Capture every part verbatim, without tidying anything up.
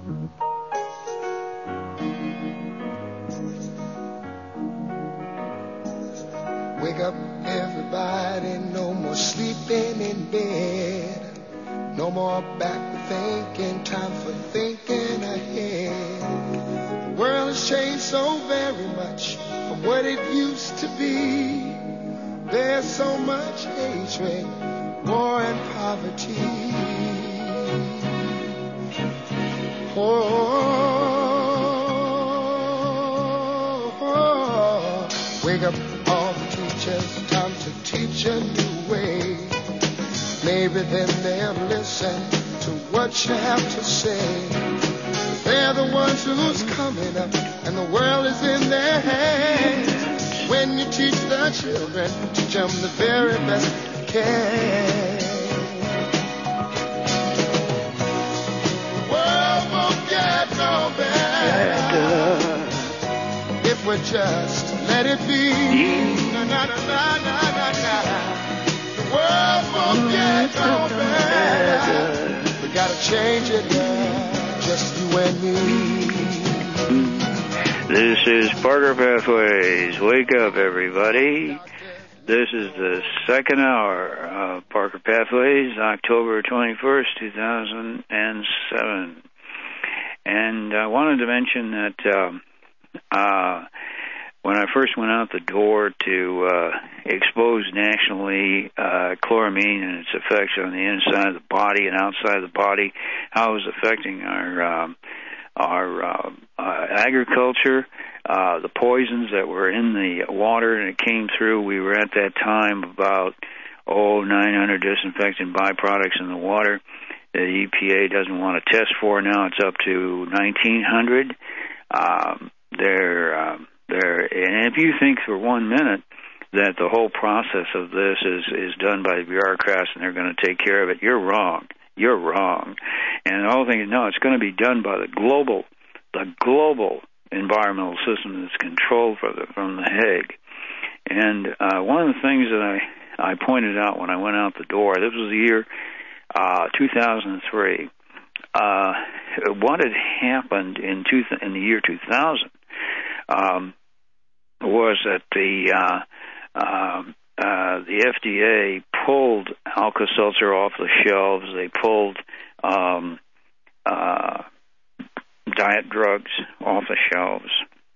Wake up, everybody, no more sleeping in bed. No more backward thinking, time for thinking ahead. The world has changed so very much from what it used to be. There's so much hatred, war and poverty. Oh, oh, oh. Wake up all the teachers, time to teach a new way. Maybe then they'll listen to what you have to say. They're the ones who's coming up, and the world is in their hands. When you teach the children, teach them the very best you can. The world won't get no better if we just let it be. Na na na na na na na. The world won't get no better. We gotta change it now, just you and me. This is Parker Pathways. Wake up, everybody. This is the second hour of Parker Pathways, October twenty-first, two thousand seven. And I wanted to mention that um, uh, when I first went out the door to uh, expose nationally uh, chloramine and its effects on the inside of the body and outside of the body, how it was affecting our um, our uh, uh, agriculture, uh, the poisons that were in the water, and it came through. We were at that time about, oh, nine hundred disinfectant byproducts in the water that the E P A doesn't want to test for. Now it's up to nineteen hundred. Um, they're, um, they're, and if you think for one minute that the whole process of this is, is done by the bureaucrats and they're going to take care of it, you're wrong. You're wrong. And the whole thing is, no, it's going to be done by the global, the global environmental system that's controlled from the, from the Hague. And uh, one of the things that I, I pointed out when I went out the door, this was the year uh, two thousand three. Uh, what had happened in, two, in the year two thousand um, was that the uh, uh, uh, the F D A pulled Alka-Seltzer off the shelves. They pulled um, uh, diet drugs off the shelves.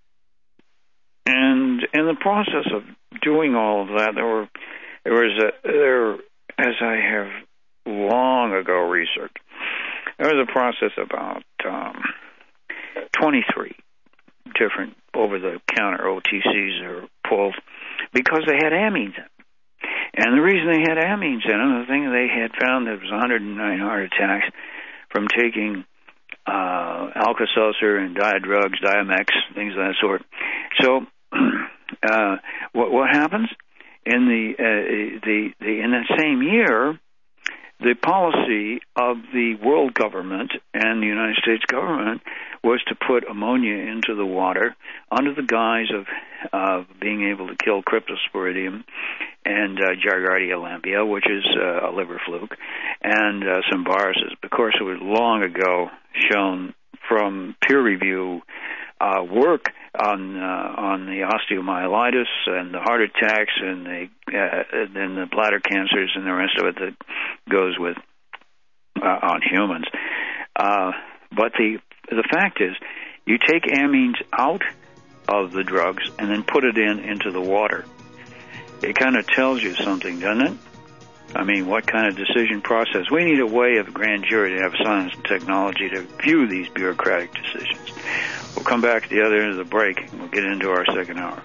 And in the process of doing all of that, there were there was a there as I have long ago researched, there was a process about um, twenty-three different over-the-counter O T Cs that were pulled because they had amines in them. And the reason they had amines in them, the thing they had found, there was one hundred nine heart attacks from taking uh, Alka-Seltzer and diet drugs, Diamex, things of that sort. So, uh, what what happens in the uh, the the in that same year? The policy of the world government and the United States government was to put ammonia into the water under the guise of uh, being able to kill cryptosporidium and uh, Giardia lamblia, which is uh, a liver fluke, and uh, some viruses. Of course, it was long ago shown from peer review uh, work on uh, on the osteomyelitis and the heart attacks and the uh, and the bladder cancers and the rest of it that goes with uh, on humans. Uh, but the the fact is, you take amines out of the drugs and then put it in into the water. It kind of tells you something, doesn't it? I mean, what kind of decision process? We need a way of grand jury to have science and technology to view these bureaucratic decisions. We'll come back at the other end of the break, and we'll get into our second hour.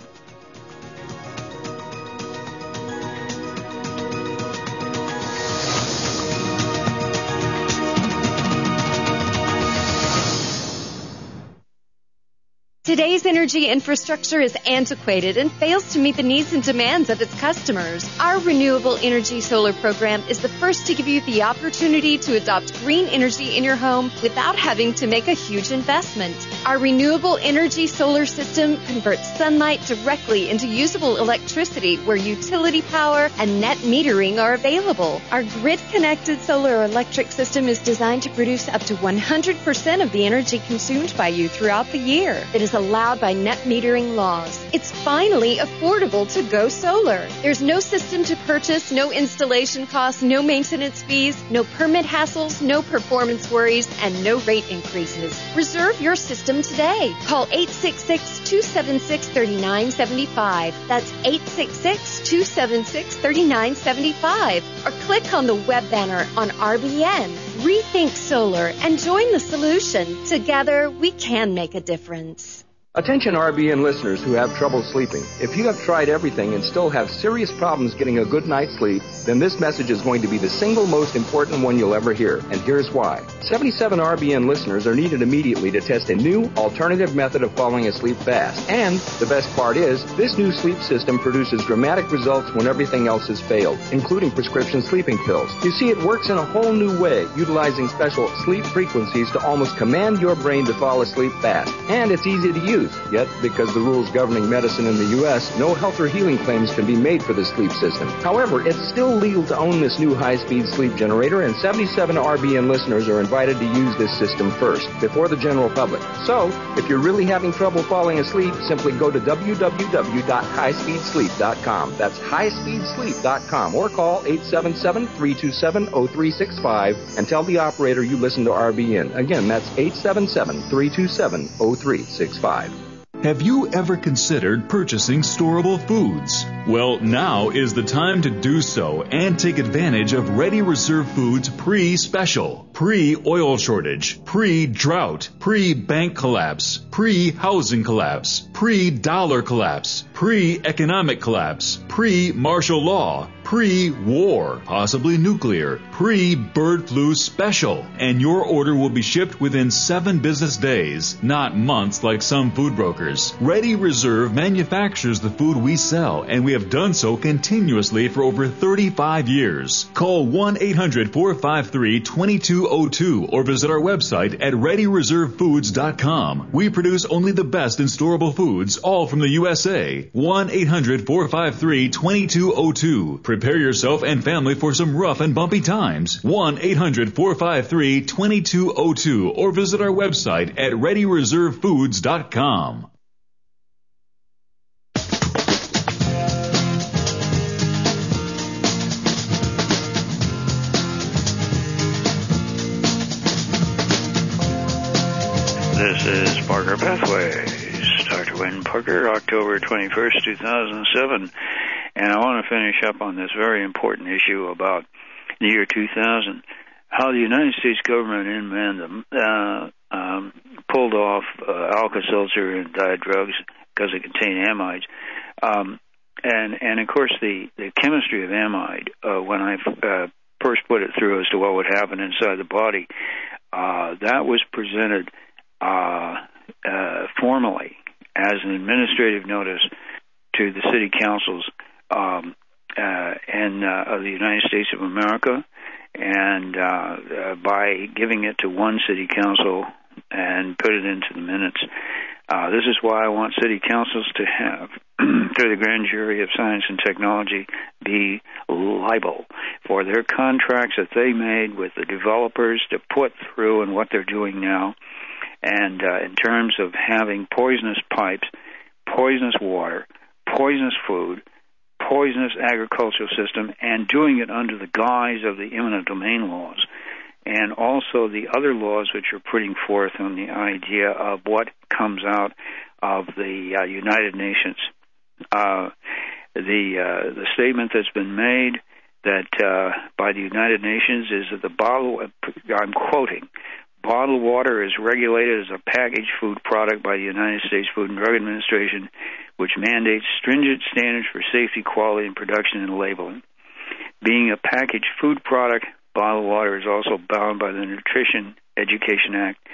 Today's energy infrastructure is antiquated and fails to meet the needs and demands of its customers. Our Renewable Energy Solar program is the first to give you the opportunity to adopt green energy in your home without having to make a huge investment. Our Renewable Energy Solar system converts sunlight directly into usable electricity where utility power and net metering are available. Our grid-connected solar electric system is designed to produce up to one hundred percent of the energy consumed by you throughout the year. It is allowed by net metering laws. It's finally affordable to go solar. There's no system to purchase, no installation costs, no maintenance fees, no permit hassles, no performance worries, and no rate increases. Reserve your system today. Call eight six six, two seven six, three nine seven five. That's eight six six, two seven six, three nine seven five. Or click on the web banner on R B N. Rethink solar and join the solution. Together, we can make a difference. Attention R B N listeners who have trouble sleeping. If you have tried everything and still have serious problems getting a good night's sleep, then this message is going to be the single most important one you'll ever hear. And here's why. seventy-seven R B N listeners are needed immediately to test a new alternative method of falling asleep fast. And the best part is, this new sleep system produces dramatic results when everything else has failed, including prescription sleeping pills. You see, it works in a whole new way, utilizing special sleep frequencies to almost command your brain to fall asleep fast. And it's easy to use. Yet, because the rules governing medicine in the U S, no health or healing claims can be made for this sleep system. However, it's still legal to own this new high-speed sleep generator, and seventy-seven R B N listeners are invited to use this system first, before the general public. So, if you're really having trouble falling asleep, simply go to w w w dot high speed sleep dot com. That's high speed sleep dot com, or call eight seven seven, three two seven, zero three six five and tell the operator you listen to R B N. Again, that's eight seven seven, three two seven, zero three six five. Have you ever considered purchasing storable foods? Well, now is the time to do so and take advantage of Ready Reserve Foods pre-special, pre-oil shortage, pre-drought, pre-bank collapse, pre-housing collapse, pre-dollar collapse, pre-economic collapse, pre-martial law, pre-war, possibly nuclear, pre-bird flu special. And your order will be shipped within seven business days, not months like some food brokers. Ready Reserve manufactures the food we sell, and we have done so continuously for over thirty-five years. Call one eight hundred, four five three, two two zero two or visit our website at ready reserve foods dot com. We produce only the best in storable foods, all from the U S A. one eight hundred, four five three, two two zero two. Prepare yourself and family for some rough and bumpy times. one eight hundred, four five three, two two zero two or visit our website at ready reserve foods dot com. This is Parker Pathways. Doctor Wayne Parker, October twenty-first, two thousand seven. And I want to finish up on this very important issue about the year two thousand, how the United States government in Mandem uh, um, pulled off uh, Alka-Seltzer and diet drugs because they contain amides. Um, and, and, of course, the, the chemistry of amide, uh, when I uh, first put it through as to what would happen inside the body, uh, that was presented uh, uh, formally as an administrative notice to the city councils um, uh, and uh, of the United States of America, and uh, uh, by giving it to one city council and put it into the minutes. Uh, this is why I want city councils to have, through the grand jury of science and technology, be liable for their contracts that they made with the developers to put through and what they're doing now. And uh, in terms of having poisonous pipes, poisonous water, poisonous food, poisonous agricultural system, and doing it under the guise of the eminent domain laws, and also the other laws which are putting forth on the idea of what comes out of the uh, United Nations. Uh, the uh, the statement that's been made that uh, by the United Nations is that the bottle, I'm quoting, bottled water is regulated as a packaged food product by the United States Food and Drug Administration, which mandates stringent standards for safety, quality, and production and labeling. Being a packaged food product, bottled water is also bound by the Nutrition Education Act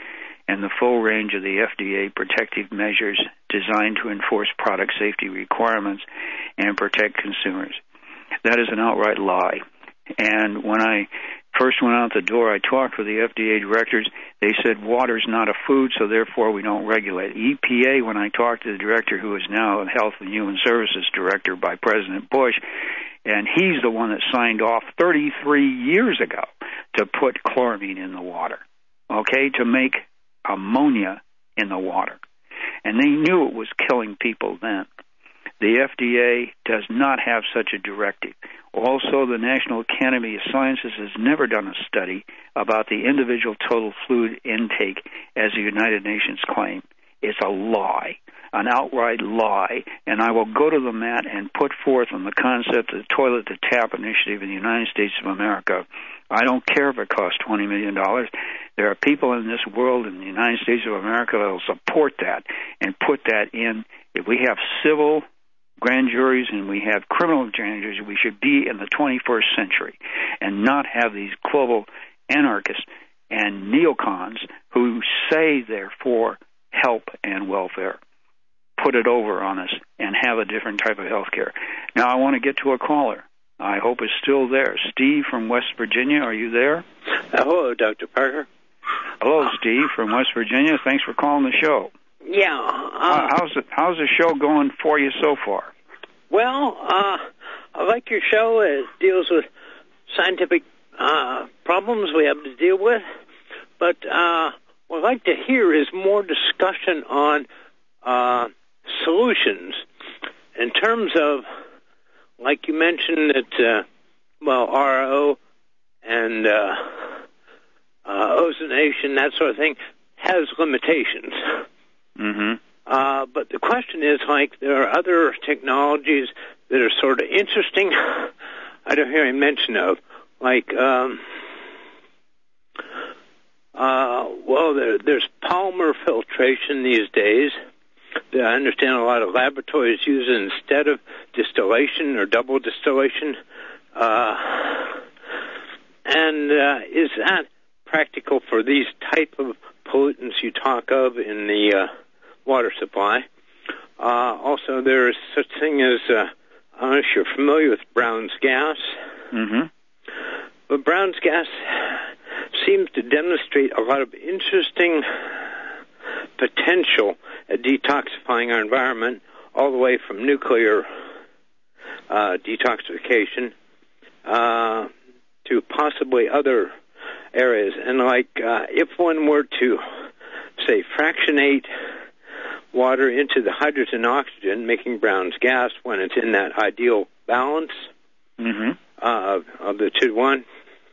and the full range of the F D A protective measures designed to enforce product safety requirements and protect consumers. That is an outright lie. And when I first went out the door, I talked with the F D A directors. They said water's not a food, so therefore we don't regulate. E P A, when I talked to the director, who is now Health and Human Services Director by President Bush, and he's the one that signed off thirty-three years ago to put chloramine in the water, okay, to make ammonia in the water. And they knew it was killing people then. The F D A does not have such a directive. Also, the National Academy of Sciences has never done a study about the individual total fluid intake as the United Nations claim. It's a lie, an outright lie, and I will go to the mat and put forth on the concept of the Toilet to Tap initiative in the United States of America. I don't care if it costs twenty million dollars. There are people in this world, in the United States of America, that will support that and put that in. If we have civil grand juries and we have criminal grand juries, we should be in the twenty-first century and not have these global anarchists and neocons who say they're for help and welfare put it over on us and have a different type of health care. Now I want to get to a caller. I hope it's still there. Steve from West Virginia, are you there? Uh, hello, Doctor Parker. Hello, Steve from West Virginia. Thanks for calling the show. Yeah. Uh, how's the, how's the show going for you so far? Well, uh, I like your show. It deals with scientific uh, problems we have to deal with. But uh, what I'd like to hear is more discussion on uh, solutions in terms of, like you mentioned, that, uh, well, R O and uh, uh, ozonation, that sort of thing, has limitations. Mm-hmm. Uh, but the question is, like, there are other technologies that are sort of interesting. I don't hear any mention of, like, um, uh, well, there, there's polymer filtration these days that I understand a lot of laboratories use instead of distillation or double distillation. Uh, and uh, is that practical for these type of pollutants you talk of in the uh, water supply? Uh, also, there is such thing as, uh, I don't know if you're familiar with Brown's gas. Mm-hmm. But Brown's gas seems to demonstrate a lot of interesting potential at detoxifying our environment, all the way from nuclear uh, detoxification uh, to possibly other areas. And like, uh, if one were to, say, fractionate water into the hydrogen oxygen, making Brown's gas when it's in that ideal balance mm-hmm. uh, of the two to one,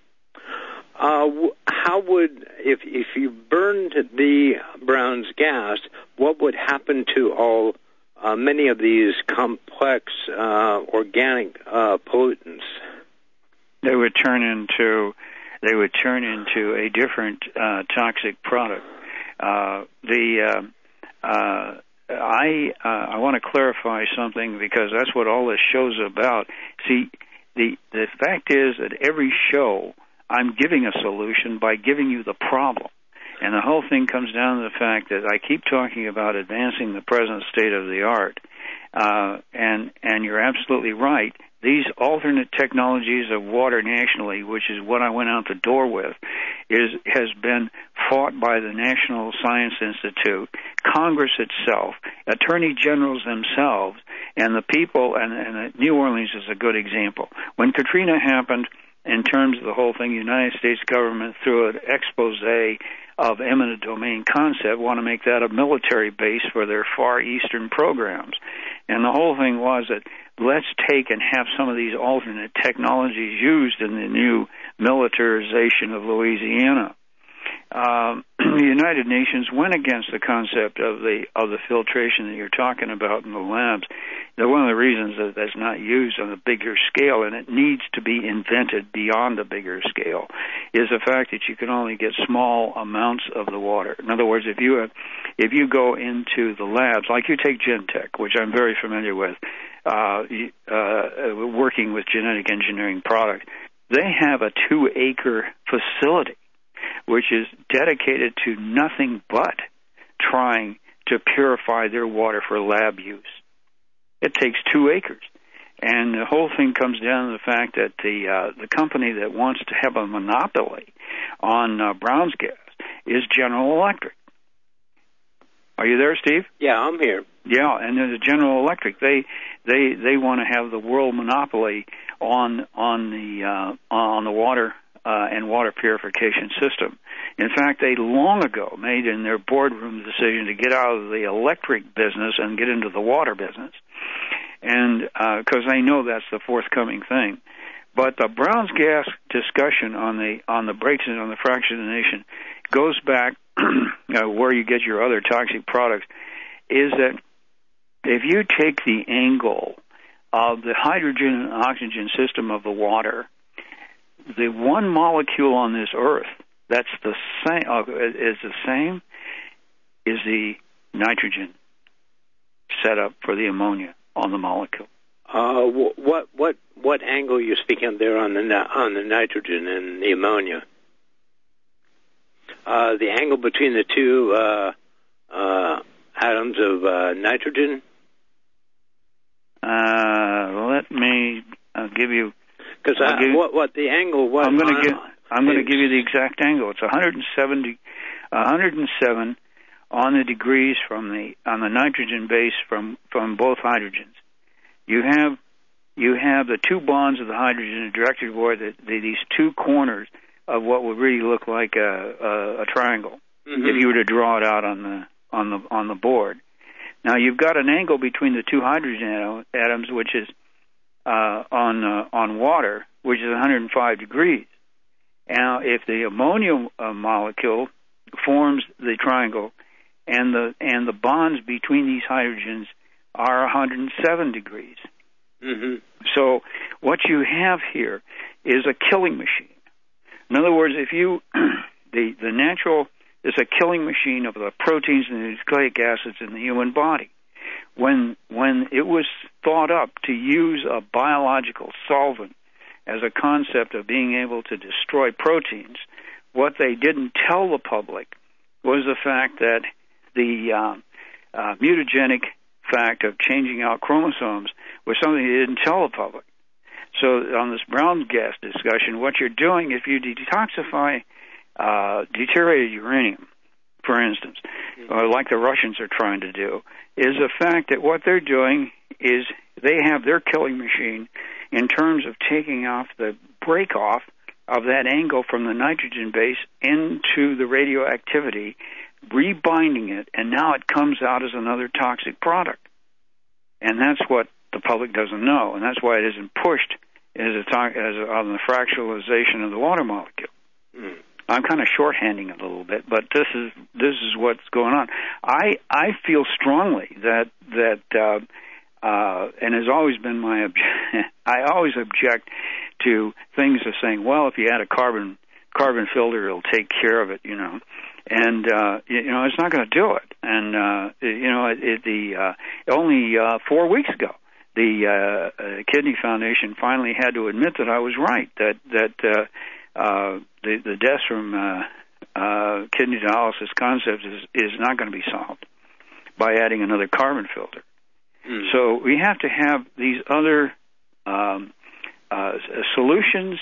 uh, how would, if if you burned the Brown's gas, what would happen to all uh, many of these complex uh, organic uh, pollutants? They would turn into they would turn into a different uh, toxic product. Uh, the uh, uh, I uh, I want to clarify something, because that's what all this show's about. See, the the fact is that every show I'm giving a solution by giving you the problem. And the whole thing comes down to the fact that I keep talking about advancing the present state of the art. Uh, and, and you're absolutely right. These alternate technologies of water nationally, which is what I went out the door with, is has been fought by the National Science Institute, Congress itself, attorney generals themselves, and the people, and, and New Orleans is a good example. When Katrina happened, in terms of the whole thing, the United States government, through an expose of eminent domain concept, want to make that a military base for their Far Eastern programs. And the whole thing was that let's take and have some of these alternate technologies used in the new militarization of Louisiana. Um, the United Nations went against the concept of the of the filtration that you're talking about in the labs. Now, one of the reasons that that's not used on a bigger scale, and it needs to be invented beyond a bigger scale, is the fact that you can only get small amounts of the water. In other words, if you have, if you go into the labs, like you take Gentech, which I'm very familiar with, uh, uh, working with genetic engineering products, they have a two-acre facility which is dedicated to nothing but trying to purify their water for lab use. It takes two acres. And the whole thing comes down to the fact that the uh, the company that wants to have a monopoly on uh, Brown's gas is General Electric. Are you there, Steve? Yeah, I'm here. Yeah, and there's General Electric. They they they want to have the world monopoly on on the uh, on the water uh, and water purification system. In fact, they long ago made in their boardroom the decision to get out of the electric business and get into the water business, and because uh, they know that's the forthcoming thing. But the Brown's gas discussion on the on the breaks and on the fractionation goes back uh, where you get your other toxic products. Is that if you take the angle of the hydrogen and oxygen system of the water, the one molecule on this earth that's the same uh, is the same is the nitrogen set up for the ammonia on the molecule. Uh, what what what angle are you speaking of there on the on the nitrogen and the ammonia? Uh, the angle between the two uh, uh, atoms of uh, nitrogen. Uh, let me uh, give you. Because what what the angle was. I'm going to give. I'm going to give you the exact angle. It's one hundred seventy, one hundred seven on the degrees from the on the nitrogen base from, from both hydrogens. You have you have the two bonds of the hydrogen directed toward the, the, these two corners of what would really look like a, a, a triangle mm-hmm. if you were to draw it out on the on the on the board. Now you've got an angle between the two hydrogen atoms, which is uh, on uh, on water, which is one hundred five degrees. Now, if the ammonia uh, molecule forms the triangle, and the and the bonds between these hydrogens are one hundred seven degrees. Mm-hmm. So what you have here is a killing machine. In other words, if you the the natural is a killing machine of the proteins and the nucleic acids in the human body. When when it was thought up to use a biological solvent as a concept of being able to destroy proteins, what they didn't tell the public was the fact that the uh, uh, mutagenic fact of changing out chromosomes was something they didn't tell the public. So on this Brown's gas discussion, what you're doing, if you detoxify uh, deteriorated uranium, for instance, mm-hmm. uh, like the Russians are trying to do, is the fact that what they're doing is they have their killing machine in terms of taking off the break-off of that angle from the nitrogen base into the radioactivity, rebinding it, and now it comes out as another toxic product. And that's what the public doesn't know, and that's why it isn't pushed as a to- as a, on the fractionalization of the water molecule. Mm. I'm kind of shorthanding a little bit, but this is this is what's going on. I I feel strongly that that uh, uh, and has always been my obje- I always object to things of saying, well, if you add a carbon carbon filter, it'll take care of it, you know. And uh, you, you know, it's not going to do it. And uh, you know, it, it, the uh, only uh, four weeks ago, the uh, uh, Kidney Foundation finally had to admit that I was right. That that uh, uh, the the deaths from uh, uh, kidney dialysis concepts is is not going to be solved by adding another carbon filter. Mm. So we have to have these other um, uh, solutions.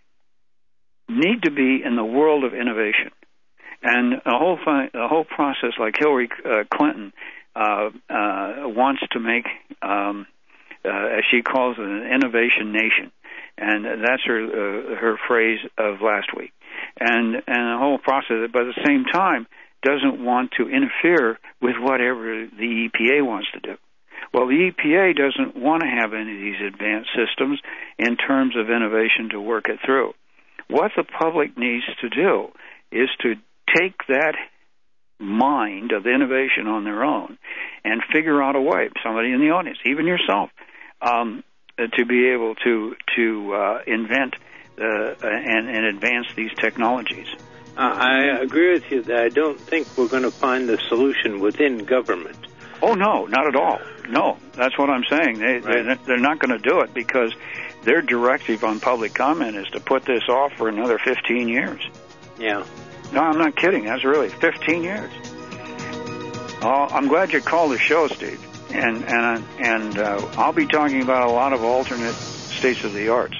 Need to be in the world of innovation. And a whole a whole process like Hillary uh, Clinton uh, uh, wants to make, um, uh, as she calls it, an innovation nation, and that's her uh, her phrase of last week. And and the whole process, but at the same time, doesn't want to interfere with whatever the E P A wants to do. Well, the E P A doesn't want to have any of these advanced systems in terms of innovation to work it through. What the public needs to do is to take that mind of innovation on their own and figure out a way, somebody in the audience, even yourself, um, to be able to to uh, invent uh, and, and advance these technologies. Uh, I agree with you that I don't think we're going to find the solution within government. Oh, no, not at all. No, that's what I'm saying. They, right. they're, they're not going to do it because their directive on public comment is to put this off for another fifteen years. Yeah. No, I'm not kidding. That's really fifteen years. Oh, I'm glad you called the show, Steve. And and and uh, I'll be talking about a lot of alternate states of the arts.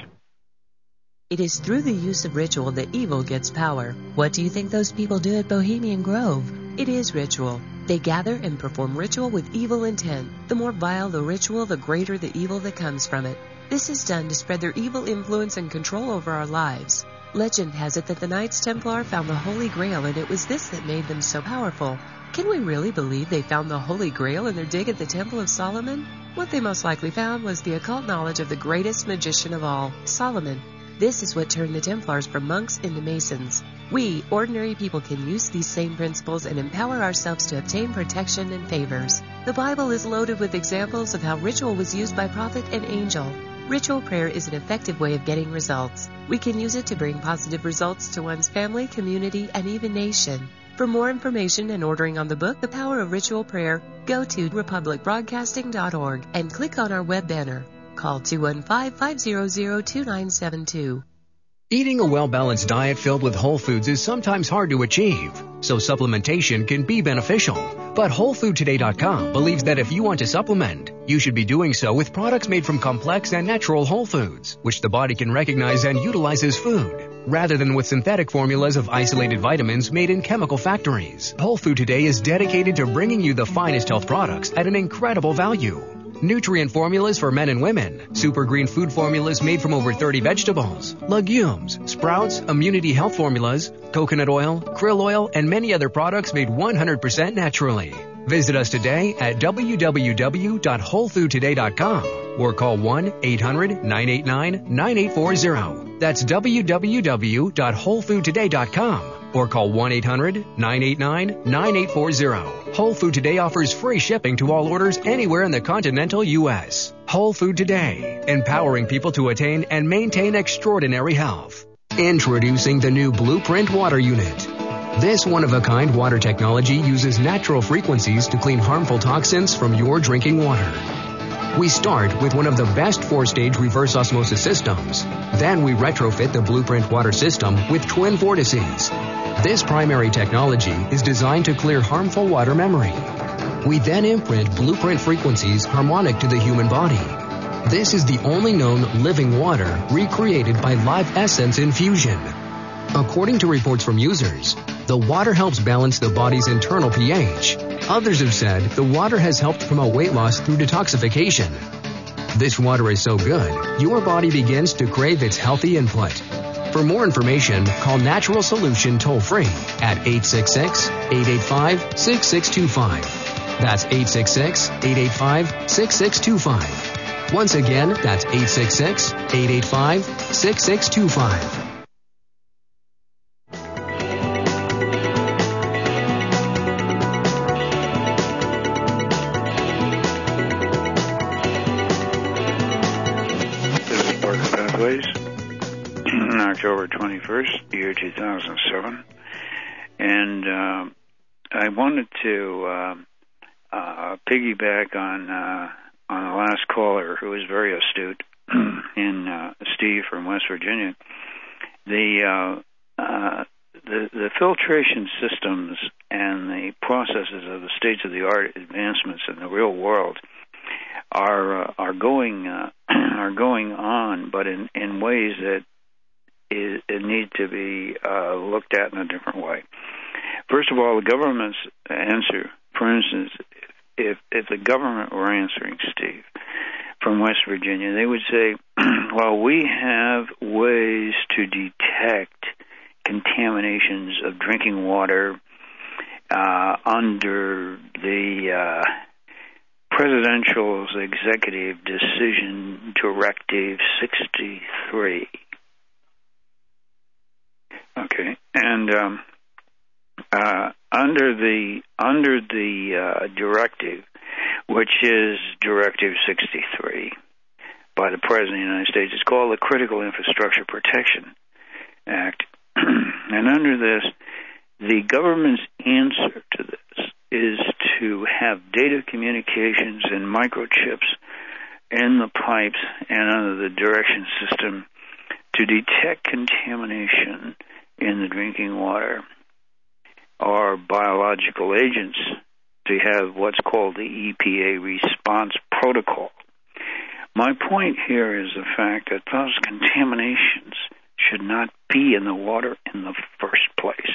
It is through the use of ritual that evil gets power. What do you think those people do at Bohemian Grove? It is ritual. They gather and perform ritual with evil intent. The more vile the ritual, the greater the evil that comes from it. This is done to spread their evil influence and control over our lives. Legend has it that the Knights Templar found the Holy Grail, and it was this that made them so powerful. Can we really believe they found the Holy Grail in their dig at the Temple of Solomon? What they most likely found was the occult knowledge of the greatest magician of all, Solomon. This is what turned the Templars from monks into Masons. We, ordinary people, can use these same principles and empower ourselves to obtain protection and favors. The Bible is loaded with examples of how ritual was used by prophet and angel. Ritual prayer is an effective way of getting results. We can use it to bring positive results to one's family, community, and even nation. For more information and ordering on the book, The Power of Ritual Prayer, go to republic broadcasting dot org and click on our web banner. Call two one five, five zero zero, two nine seven two. Eating a well-balanced diet filled with whole foods is sometimes hard to achieve, so supplementation can be beneficial. But Whole Food Today dot com believes that if you want to supplement, you should be doing so with products made from complex and natural whole foods, which the body can recognize and utilize as food, rather than with synthetic formulas of isolated vitamins made in chemical factories. Whole Food Today is dedicated to bringing you the finest health products at an incredible value. Nutrient formulas for men and women, super green food formulas made from over thirty vegetables, legumes, sprouts, immunity health formulas, coconut oil, krill oil, and many other products made one hundred percent naturally. Visit us today at w w w dot whole food today dot com or call one eight hundred, nine eight nine, nine eight four zero. That's w w w dot whole food today dot com or call one eight hundred, nine eight nine, nine eight four zero. Whole Food Today offers free shipping to all orders anywhere in the continental U S Whole Food Today, empowering people to attain and maintain extraordinary health. Introducing the new Blueprint Water Unit. This one-of-a-kind water technology uses natural frequencies to clean harmful toxins from your drinking water. We start with one of the best four-stage reverse osmosis systems. Then we retrofit the Blueprint water system with twin vortices. This primary technology is designed to clear harmful water memory. We then imprint Blueprint frequencies harmonic to the human body. This is the only known living water recreated by Live Essence infusion. According to reports from users, the water helps balance the body's internal pH. Others have said the water has helped promote weight loss through detoxification. This water is so good, your body begins to crave its healthy input. For more information, call Natural Solution toll-free at eight six six, eight eight five, six six two five. That's eight six six, eight eight five, six six two five. Once again, that's eight six six, eight eight five, six six two five. October twenty-first, year two thousand seven, and uh, I wanted to uh, uh, piggyback on uh, on the last caller, who was very astute, in uh, Steve from West Virginia. The, uh, uh, the the filtration systems and the processes of the states of the art advancements in the real world are uh, are going uh, are going on, but in, in ways that It, it need to be uh, looked at in a different way. First of all, the government's answer, for instance, if if the government were answering, Steve, from West Virginia, they would say, well, we have ways to detect contaminations of drinking water uh, under the uh, presidential's executive decision directive sixty-three. Okay, and um, uh, under the under the uh, directive, which is Directive sixty-three by the President of the United States, it's called the Critical Infrastructure Protection Act. And under this, the government's answer to this is to have data communications and microchips in the pipes and under the direction system to detect contamination in the drinking water or biological agents to have what's called the E P A response protocol. My point here is the fact that those contaminations should not be in the water in the first place.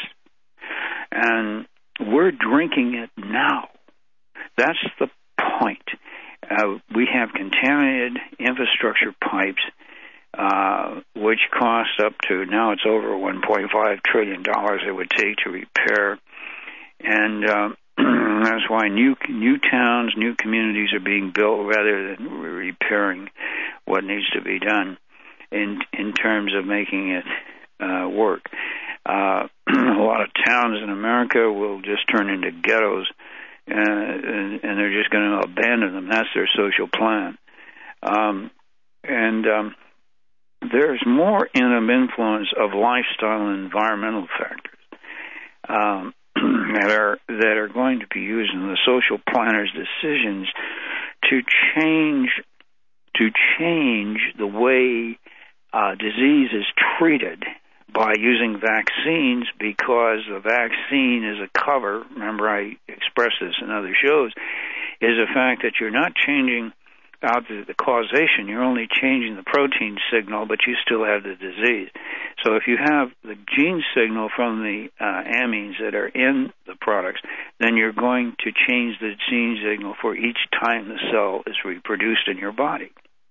And we're drinking it now. That's the point. Uh, we have contaminated infrastructure pipes, uh, which cost up to, now it's over one point five trillion dollars it would take to repair. And uh, that's why new new towns, new communities are being built rather than repairing what needs to be done in in terms of making it uh, work. Uh, a lot of towns in America will just turn into ghettos, uh, and, and they're just going to abandon them. That's their social plan. Um, and um, there's more in the influence of lifestyle and environmental factors um, that are that are going to be used in the social planners' decisions to change to change the way uh, disease is treated by using vaccines, because the vaccine is a cover. Remember, I expressed this in other shows, is the fact that you're not changing out the, the causation, you're only changing the protein signal, but you still have the disease. So if you have the gene signal from the uh, amines that are in the products, then you're going to change the gene signal for each time the cell is reproduced in your body.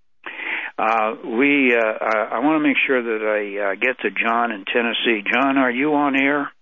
Uh, we, uh, I, I want to make sure that I uh, get to John in Tennessee. John, are you on air?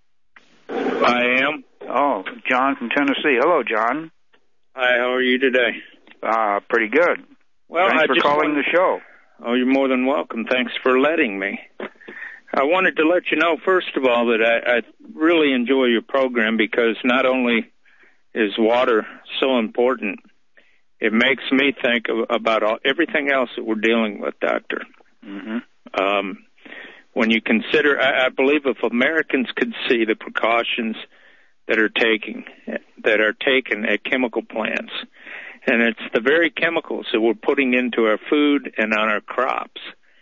I am. Oh, John from Tennessee. Hello, John. Hi, how are you today? Uh, pretty good. Well, Thanks I for just calling wanted... the show. Oh, you're more than welcome. Thanks for letting me. I wanted to let you know, first of all, that I, I really enjoy your program, because not only is water so important, it makes me think of, about all, everything else that we're dealing with, Doctor. Mm-hmm. Um, when you consider, I, I believe if Americans could see the precautions that are taking, that are taken at chemical plants, and it's the very chemicals that we're putting into our food and on our crops.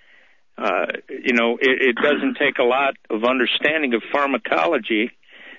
Uh, you know, it, it doesn't take a lot of understanding of pharmacology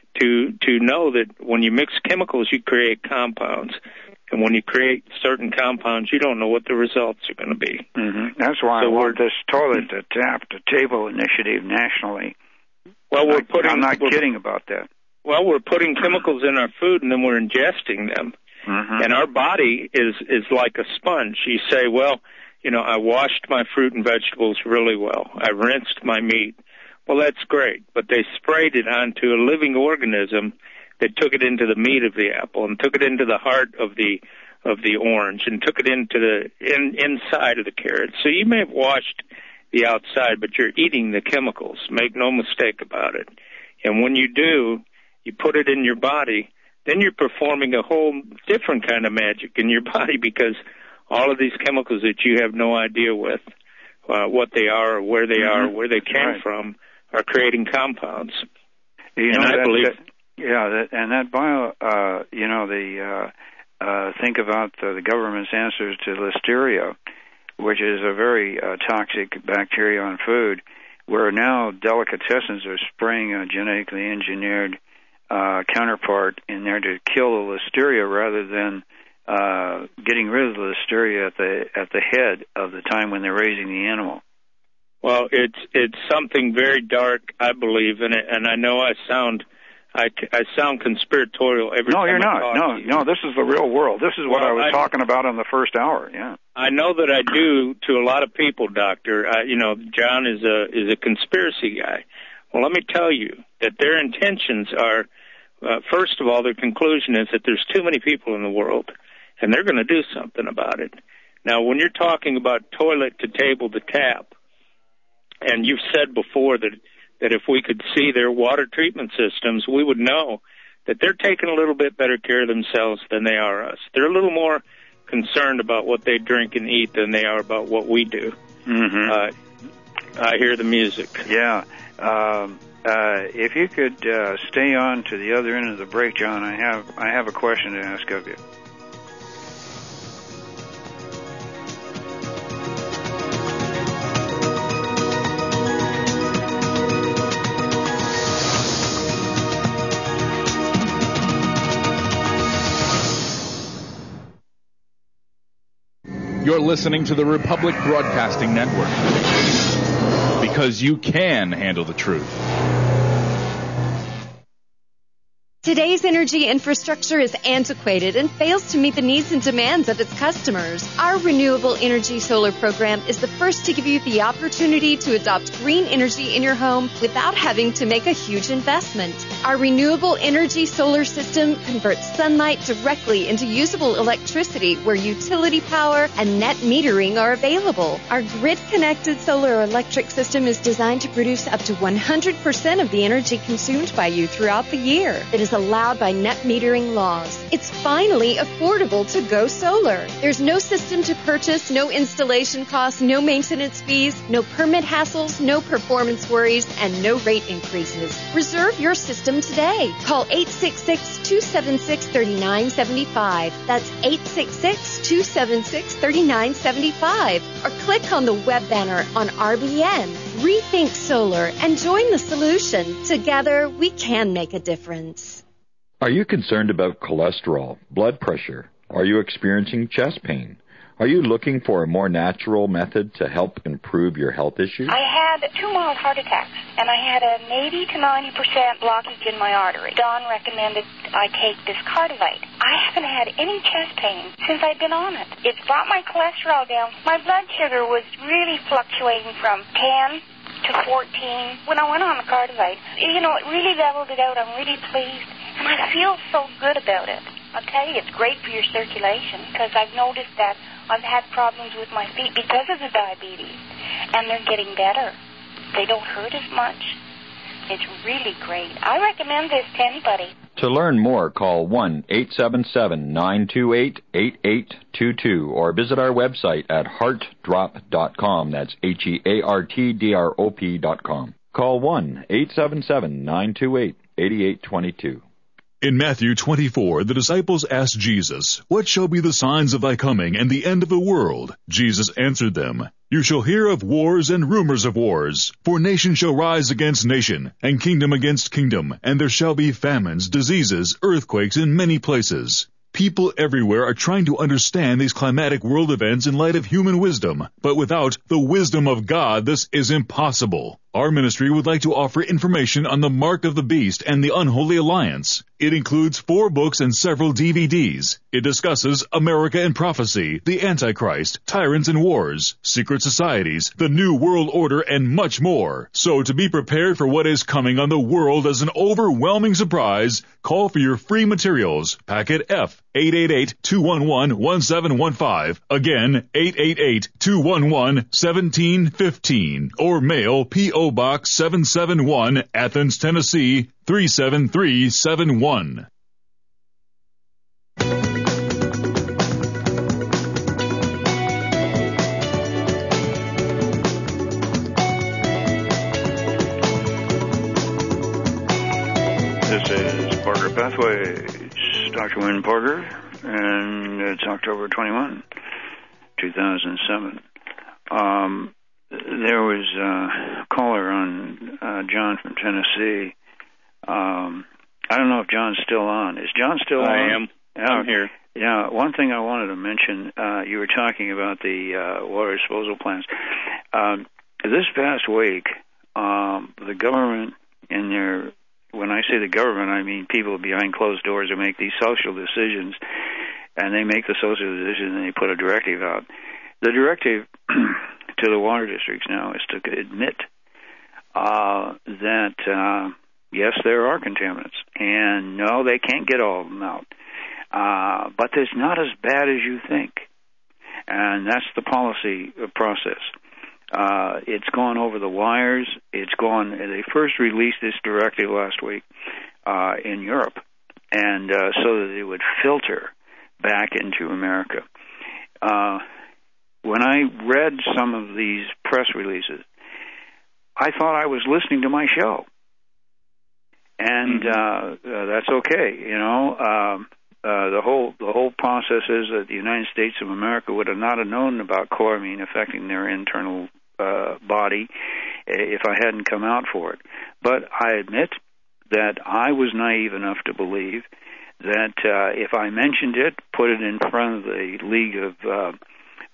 to to know that when you mix chemicals, you create compounds. And when you create certain compounds, you don't know what the results are going to be. Mm-hmm. That's why so I want this toilet to tap the table initiative nationally. Well, we're putting. I'm not we're, kidding about that. Well, we're putting chemicals in our food, and then we're ingesting them. Mm-hmm. And our body is is like a sponge. You say, well, you know, I washed my fruit and vegetables really well. I rinsed my meat. Well, that's great, but they sprayed it onto a living organism that took it into the meat of the apple and took it into the heart of the of the orange and took it into the in, inside of the carrot. So you may have washed the outside, but you're eating the chemicals. Make no mistake about it. And when you do, you put it in your body, then you're performing a whole different kind of magic in your body, because all of these chemicals that you have no idea with uh, what they are or where they mm-hmm. are, where they came right. from, are creating compounds. You and know, I that, believe... That, yeah, that, and that bio, uh, you know, the uh, uh, think about uh, the government's answers to Listeria, which is a very uh, toxic bacteria on food, where now delicatessens are spraying a genetically engineered uh, counterpart in there to kill the Listeria, rather than uh, getting rid of the Listeria at the at the head of the time when they're raising the animal. Well, it's it's something very dark, I believe, and and I know I sound. I, I sound conspiratorial every no, time you're I not. talk No, to you. no, this is the real world. This is what well, I was I, talking about in the first hour, yeah. I know that I do to a lot of people, Doctor. I, you know, John is a is a conspiracy guy. Well, let me tell you that their intentions are, uh, first of all, their conclusion is that there's too many people in the world, and they're going to do something about it. Now, when you're talking about toilet to table to tap, and you've said before that that if we could see their water treatment systems, we would know that they're taking a little bit better care of themselves than they are us. They're a little more concerned about what they drink and eat than they are about what we do. Mm-hmm. Uh, I hear the music. Yeah. Um, uh, if you could uh, stay on to the other end of the break, John, I have I have a question to ask of you. You're listening to the Republic Broadcasting Network, because you can handle the truth. Today's energy infrastructure is antiquated and fails to meet the needs and demands of its customers. Our Renewable Energy Solar program is the first to give you the opportunity to adopt green energy in your home without having to make a huge investment. Our Renewable Energy Solar system converts sunlight directly into usable electricity where utility power and net metering are available. Our grid-connected solar electric system is designed to produce up to one hundred percent of the energy consumed by you throughout the year. It is allowed by net metering laws. It's finally affordable to go solar. There's no system to purchase, no installation costs, no maintenance fees, no permit hassles, no performance worries, and no rate increases. Reserve your system today. Call eight six six, two seven six, three nine seven five. That's eight six six, two seven six, three nine seven five. Or click on the web banner on R B N. Rethink Solar and join the solution. Together, we can make a difference. Are you concerned about cholesterol, blood pressure? Are you experiencing chest pain? Are you looking for a more natural method to help improve your health issues? I had two mild heart attacks, and I had an eighty to ninety percent blockage in my artery. Don recommended I take this Cardivite. I haven't had any chest pain since I've been on it. It's brought my cholesterol down. My blood sugar was really fluctuating from ten to fourteen when I went on the Cardivite. You know, it really leveled it out. I'm really pleased. And I feel so good about it. I'll tell you, it's great for your circulation because I've noticed that I've had problems with my feet because of the diabetes, and they're getting better. They don't hurt as much. It's really great. I recommend this to anybody. To learn more, call one eight seven seven, nine two eight, eight eight two two or visit our website at heart drop dot com. That's H E A R T D R O P dot com. Call one eight seven seven, nine two eight, eight eight two two. In Matthew twenty-four, the disciples asked Jesus, "What shall be the signs of thy coming and the end of the world?" Jesus answered them, "You shall hear of wars and rumors of wars. For nation shall rise against nation, and kingdom against kingdom, and there shall be famines, diseases, earthquakes in many places." People everywhere are trying to understand these climatic world events in light of human wisdom, but without the wisdom of God, this is impossible. Our ministry would like to offer information on the Mark of the Beast and the Unholy Alliance. It includes four books and several D V Ds. It discusses America and Prophecy, the Antichrist, Tyrants and Wars, Secret Societies, the New World Order, and much more. So to be prepared for what is coming on the world as an overwhelming surprise, call for your free materials. Packet F, eight eight eight, two one one, one seven one five. Again, eight eight eight, two one one, one seven one five. Or mail P O Box seven seven one, Athens, Tennessee, three seven three seven one. This is Parker Pathways, Doctor Wynn Parker, and it's October twenty-first, two thousand seven. Um, there was a caller on uh, John from Tennessee. Um, I don't know if John's still on. Is John still I on? I am. Yeah. I'm here. Yeah, one thing I wanted to mention, uh, you were talking about the uh, water disposal plants. Um, this past week, um, the government in their, when I say the government, I mean people behind closed doors who make these social decisions, and they make the social decision and they put a directive out. The directive to the water districts now is to admit uh, that, uh, yes, there are contaminants, and no, they can't get all of them out. Uh, but it's not as bad as you think. And that's the policy process. Uh, it's gone over the wires. It's gone, they first released this directive last week uh, in Europe, and uh, so that it would filter back into America. Uh, when I read some of these press releases, I thought I was listening to my show. And uh, uh, that's okay, you know. Um, Uh, the whole the whole process is that the United States of America would have not have known about chloramine affecting their internal uh, body if I hadn't come out for it. But I admit that I was naive enough to believe that uh, if I mentioned it, put it in front of the League of uh,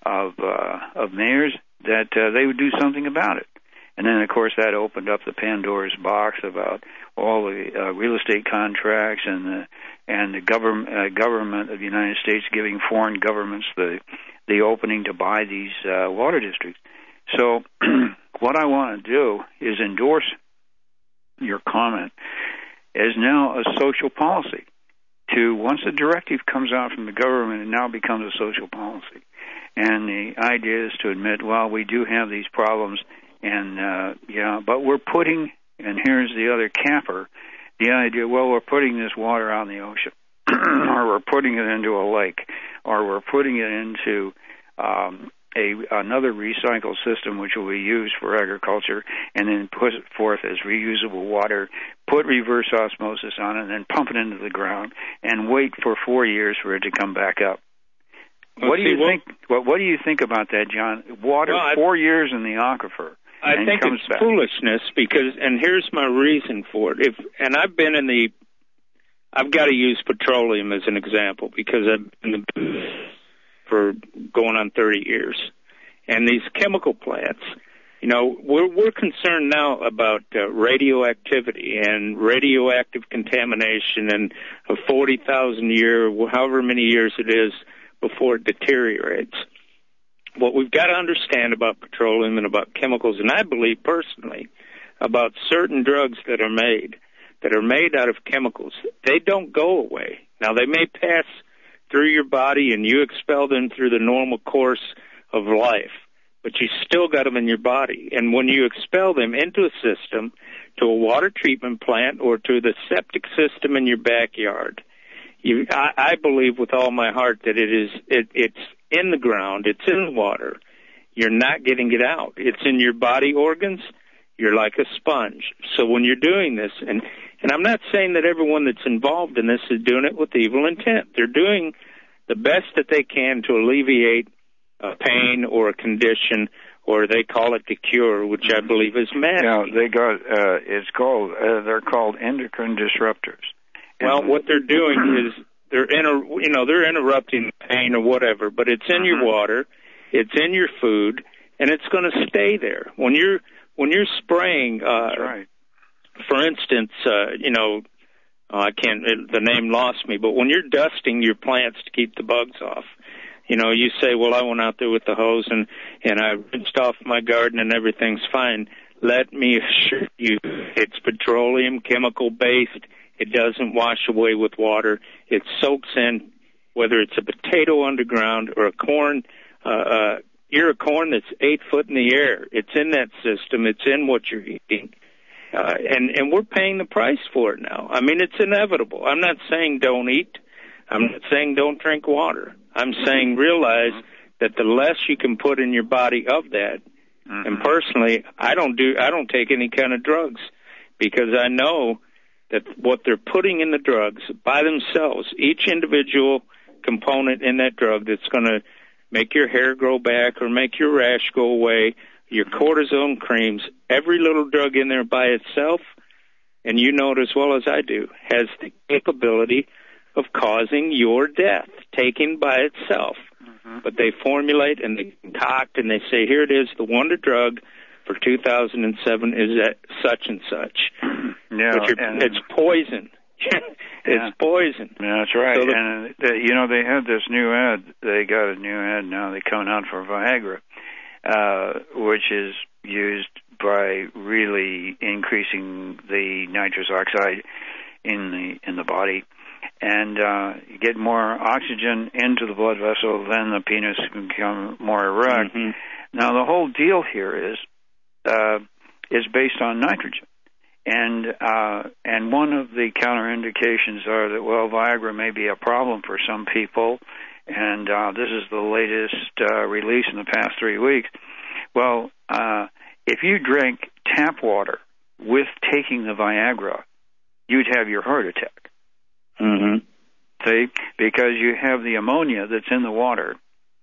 of uh, of mayors that uh, they would do something about it. And then, of course, that opened up the Pandora's box about all the uh, real estate contracts and the and the government uh, government of the United States giving foreign governments the the opening to buy these uh, water districts. So, what I want to do is endorse your comment as now a social policy. To once a directive comes out from the government, it now becomes a social policy. And the idea is to admit, well, we do have these problems. And, uh, yeah, but we're putting, and here's the other capper, the idea, well, we're putting this water out in the ocean, or we're putting it into a lake, or we're putting it into um, a another recycle system which will be used for agriculture, and then put it forth as reusable water, put reverse osmosis on it, and then pump it into the ground, and wait for four years for it to come back up. Well, what do you think? What, what do you think about that, John? Water, well, I, four years in the aquifer. I think it's back. Foolishness because, and here's my reason for it. If and I've been in the, I've got to use petroleum as an example because I've been in the for going on thirty years, and these chemical plants. You know, we're we're concerned now about uh, radioactivity and radioactive contamination and a forty thousand year, however many years it is before it deteriorates. What we've got to understand about petroleum and about chemicals, and I believe personally about certain drugs that are made, that are made out of chemicals, they don't go away. Now, they may pass through your body and you expel them through the normal course of life, but you still got them in your body. And when you expel them into a system, to a water treatment plant or to the septic system in your backyard, you, I, I believe with all my heart that it is it, it's in the ground, it's in the water. You're not getting it out. It's in your body organs. You're like a sponge. So when you're doing this, and, and I'm not saying that everyone that's involved in this is doing it with evil intent. They're doing the best that they can to alleviate a pain or a condition, or they call it the cure, which I believe is mad. Now, they got, uh, it's called, uh, they're called endocrine disruptors. Well, what they're doing is they're inter, you know, they're interrupting the pain or whatever, but it's in your water, it's in your food, and it's going to stay there. When you're when you're spraying, uh, That's right. for instance, uh, you know, uh, I can't, it, the name lost me, but when you're dusting your plants to keep the bugs off, you know, you say, well, I went out there with the hose and, and I rinsed off my garden and everything's fine. Let me assure you, it's petroleum, chemical-based. It doesn't wash away with water. It soaks in, whether it's a potato underground or a corn, uh, uh, ear of corn that's eight foot in the air. It's in that system. It's in what you're eating. Uh, and, and we're paying the price for it now. I mean, it's inevitable. I'm not saying don't eat. I'm not saying don't drink water. I'm saying realize that the less you can put in your body of that, mm-hmm. and personally, I don't do, I don't take any kind of drugs because I know that what they're putting in the drugs by themselves, each individual component in that drug that's going to make your hair grow back or make your rash go away, your cortisone creams, every little drug in there by itself, and you know it as well as I do, has the capability of causing your death, taken by itself. Mm-hmm. But they formulate and they concoct and they say, here it is, the wonder drug for two thousand seven is at such and such. Yeah, and it's poison. it's yeah. poison. Yeah, that's right. So the, and, uh, you know, they had this new ad. They got a new ad now. They're coming out for Viagra, uh, which is used by really increasing the nitrous oxide in the in the body. And uh, you get more oxygen into the blood vessel, then the penis can become more erect. Mm-hmm. Now, the whole deal here is uh, is based on nitrogen. And uh, and one of the counterindications are that, well, Viagra may be a problem for some people, and uh, this is the latest uh, release in the past three weeks. Well, uh, if you drink tap water with taking the Viagra, you'd have your heart attack. Mm-hmm. See, because you have the ammonia that's in the water,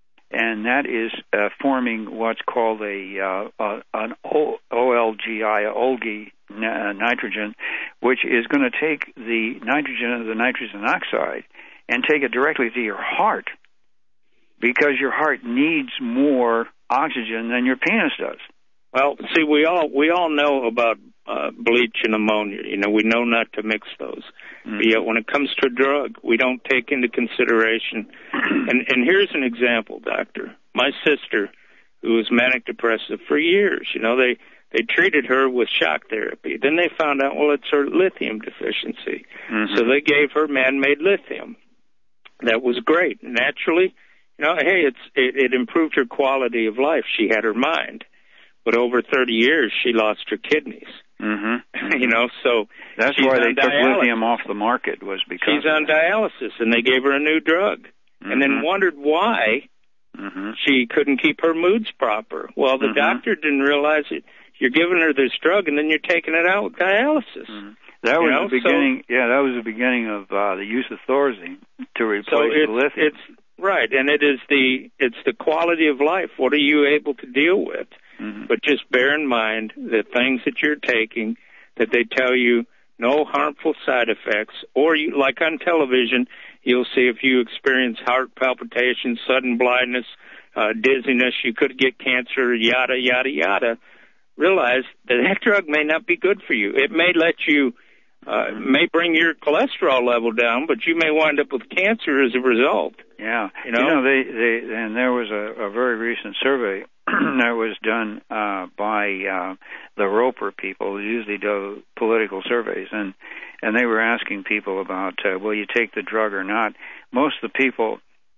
and that is uh, forming what's called a uh, uh, an o- OLGI, Olgi uh, nitrogen, which is going to take the nitrogen of the nitrogen oxide and take it directly to your heart. because your heart needs more oxygen than your penis does. Well, see, we all we all know about uh, bleach and ammonia. You know, we know not to mix those. Mm-hmm. But yet when it comes to a drug, we don't take into consideration. and, and here's an example, Doctor. My sister, who was manic depressive for years, you know, they, they treated her with shock therapy. Then they found out, well, it's her lithium deficiency. Mm-hmm. So they gave her man-made lithium. That was great. Naturally, you know, hey, it's it, it improved her quality of life. She had her mind. But over thirty years, she lost her kidneys. Mm-hmm. You know, so that's why they took lithium off the market, was because she's on dialysis, and they gave her a new drug, mm-hmm. and then wondered why mm-hmm. she couldn't keep her moods proper. Well, the mm-hmm. doctor didn't realize it. You're giving her this drug, and then you're taking it out with dialysis. Mm-hmm. That was know? the beginning. So, yeah, that was the beginning of uh, the use of Thorazine to replace so it's, the lithium. It's right, and it is the it's the quality of life. What are you able to deal with? Mm-hmm. But just bear in mind the things that you're taking, that they tell you no harmful side effects, or you, like on television, you'll see if you experience heart palpitations, sudden blindness, uh, dizziness, you could get cancer, yada, yada, yada. Realize that that drug may not be good for you. It may let you, uh, may bring your cholesterol level down, but you may wind up with cancer as a result. Yeah. You know, you know they, they, and there was a, a very recent survey that was done uh, by uh, the Roper people, who usually do political surveys, and and they were asking people about, uh, will you take the drug or not? Most of the people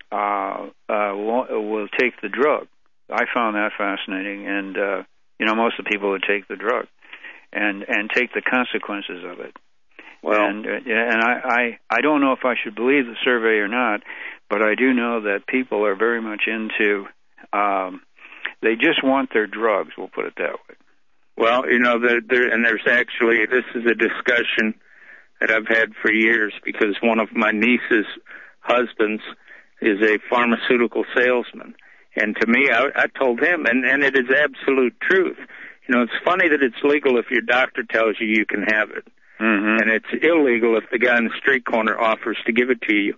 uh, uh, will, will take the drug. I found that fascinating, and uh, you know, most of the people would take the drug and and take the consequences of it. Well, and uh, and I, I I don't know if I should believe the survey or not, but I do know that people are very much into. Um, They just want their drugs, we'll put it that way. Well, you know, there, there, and there's actually, this is a discussion that I've had for years, because one of my niece's husbands is a pharmaceutical salesman. And to me, I, I told him, and, and it is absolute truth. You know, it's funny that it's legal if your doctor tells you you can have it. Mm-hmm. And it's illegal if the guy on the street corner offers to give it to you.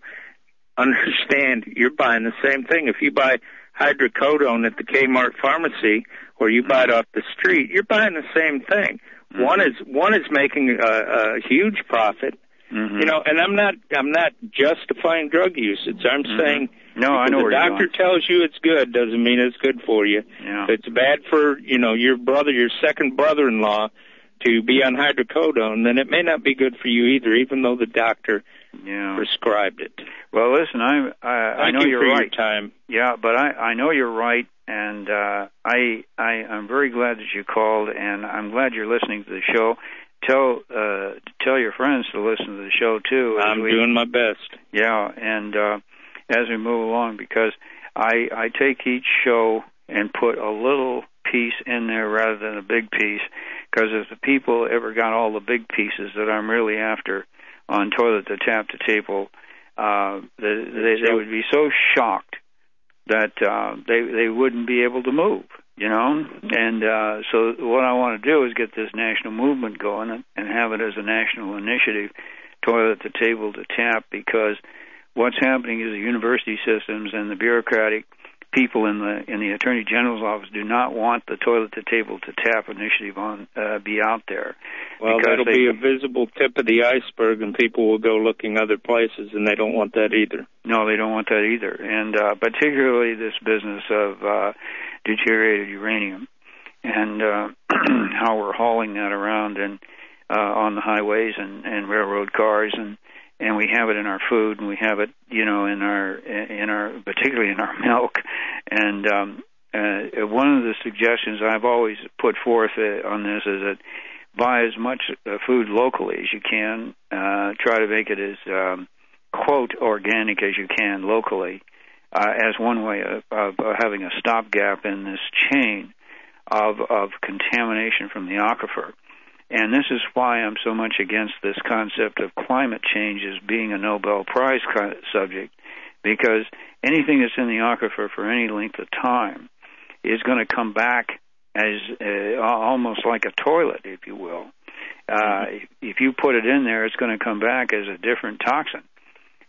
Understand, you're buying the same thing. If you buy hydrocodone at the Kmart pharmacy, or you buy it off the street, you're buying the same thing. Mm-hmm. One is one is making a, a huge profit, mm-hmm. you know. And I'm not I'm not justifying drug usage. I'm mm-hmm. saying no, I know the where doctor you're tells you it's good doesn't mean it's good for you. Yeah. If it's bad for you know your brother, your second brother-in-law, to be on hydrocodone, then it may not be good for you either, even though the doctor yeah. prescribed it. Well, listen, I I, I know you you're for right. Your time. Yeah, but I, I know you're right, and uh, I I I'm very glad that you called, and I'm glad you're listening to the show. Tell uh, tell your friends to listen to the show too. I'm we, doing my best. Yeah, and uh, as we move along, because I I take each show and put a little piece in there rather than a big piece, because if the people ever got all the big pieces that I'm really after on Toilet to Tap to Table, uh, they, they, they would be so shocked that uh, they they wouldn't be able to move, you know. And uh, so what I want to do is get this national movement going and, and have it as a national initiative, Toilet to Table to Tap, because what's happening is the university systems and the bureaucratic people in the in the Attorney General's office do not want the Toilet to Table to Tap initiative on uh, be out there. Well, that'll they, be a visible tip of the iceberg, and people will go looking other places, and they don't want that either. No, they don't want that either, and uh, particularly this business of uh, deteriorated uranium and uh, how we're hauling that around and uh, on the highways and, and railroad cars, and and we have it in our food, and we have it, you know, in our in our particularly in our milk. And um, uh, one of the suggestions I've always put forth uh, on this is that buy as much uh, food locally as you can. Uh, try to make it as um, quote organic as you can locally, uh, as one way of, of, of having a stopgap in this chain of of contamination from the aquifer. And this is why I'm so much against this concept of climate change as being a Nobel Prize subject, because anything that's in the aquifer for any length of time is going to come back as uh, almost like a toilet, if you will. Uh, if you put it in there, it's going to come back as a different toxin.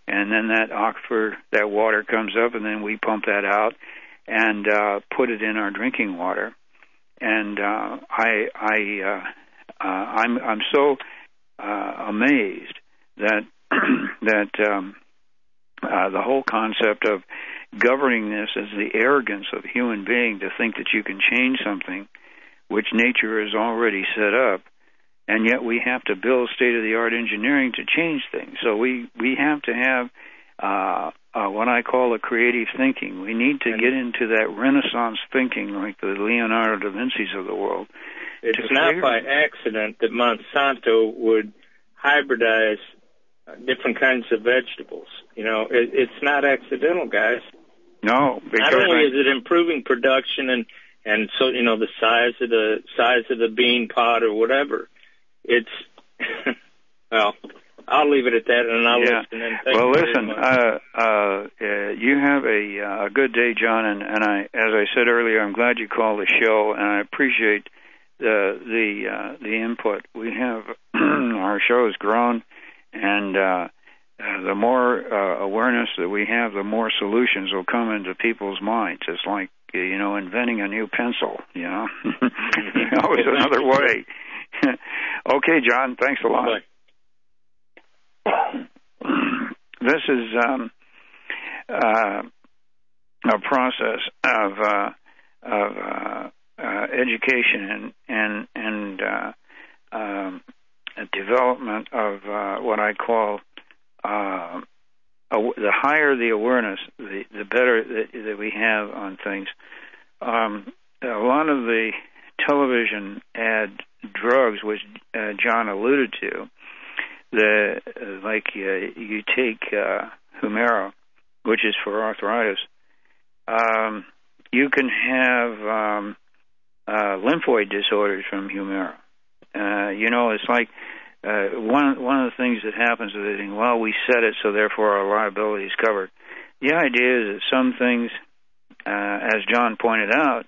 and then that aquifer, that water comes up, and then we pump that out and uh, put it in our drinking water. And uh, I, I, uh, uh, I'm, I'm so uh, amazed that that um, uh, the whole concept of governing this is the arrogance of a human being to think that you can change something which nature has already set up, and yet we have to build state-of-the-art engineering to change things. So we, we have to have uh, uh, what I call a creative thinking. We need to get into that Renaissance thinking like the Leonardo da Vinci's of the world. It's not figure... by accident that Monsanto would hybridize different kinds of vegetables. You know, it, it's not accidental, guys. No, because not only I... is it improving production and and so you know the size of the size of the bean pod or whatever, it's well, I'll leave it at that, and I'll yeah. listen. And thank well, you listen, very much. uh, uh, you have a, uh, a good day, John, and, and I, as I said earlier, I'm glad you called the show, and I appreciate the the uh, the input. We have our show has grown, and uh, uh, the more uh, awareness that we have, the more solutions will come into people's minds. It's like you know, inventing a new pencil. You know, always another way. Okay, John. Thanks a lot. Bye. This is um, uh, a process of uh, of uh, uh, education and and and uh, um, a development of uh, what I call uh, aw- the higher the awareness, the the better that, that we have on things. Um, a lot of the television ad drugs, which uh, John alluded to. The uh, like uh, you take uh, Humira, which is for arthritis. Um, you can have um, uh, lymphoid disorders from Humira. Uh, you know, it's like uh, one one of the things that happens with it. Well, we said it, so therefore our liability is covered. The idea is that some things, uh, as John pointed out,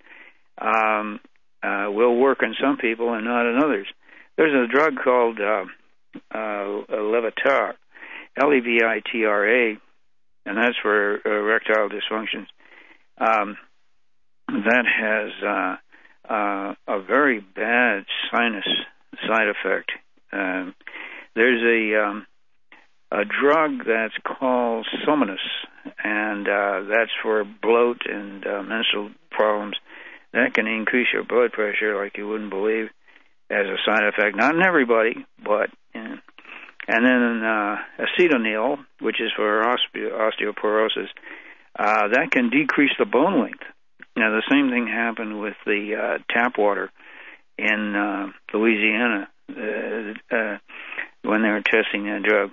um, uh, will work in some people and not in others. There's a drug called uh, Uh, Levitar, L E V I T R A, and that's for uh, erectile dysfunctions. Um, that has uh, uh, a very bad sinus side effect. Um, there's a um, a drug that's called Somanus, and uh, that's for bloat and uh, menstrual problems. That can increase your blood pressure like you wouldn't believe as a side effect. Not in everybody, but yeah. And then uh, acetonil, which is for osteo- osteoporosis, uh, that can decrease the bone length. Now, the same thing happened with the uh, tap water in uh, Louisiana uh, uh, when they were testing that drug.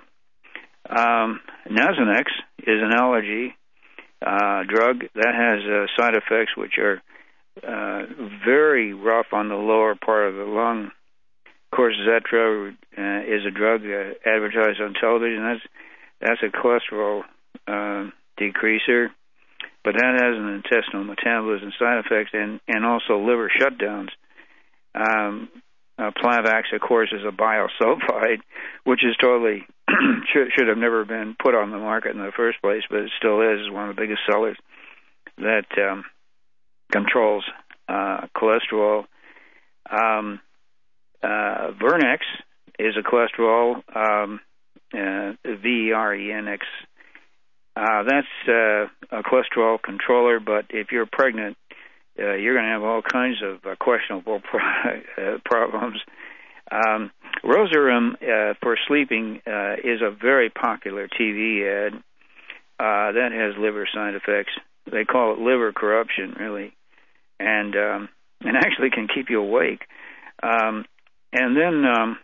Um, Nasonex is an allergy uh, drug that has uh, side effects which are uh, very rough on the lower part of the lung. Of course, Zetra uh, is a drug uh, advertised on television. That's that's a cholesterol uh, decreaser, but that has an intestinal metabolism side effects and, and also liver shutdowns. Um, uh, Plavax, of course, is a biosulfide, which is totally should, should have never been put on the market in the first place, but it still is. It's one of the biggest sellers that um, controls uh, cholesterol. Um, Uh, Vernex is a cholesterol, um, uh, V E R E N X. Uh, that's uh, a cholesterol controller, but if you're pregnant, uh, you're going to have all kinds of uh, questionable pro- uh, problems. Um, Rosarum uh, for sleeping uh, is a very popular T V ad. Uh, that has liver side effects. They call it liver corruption, really, and um, and actually can keep you awake. Um, And then, um,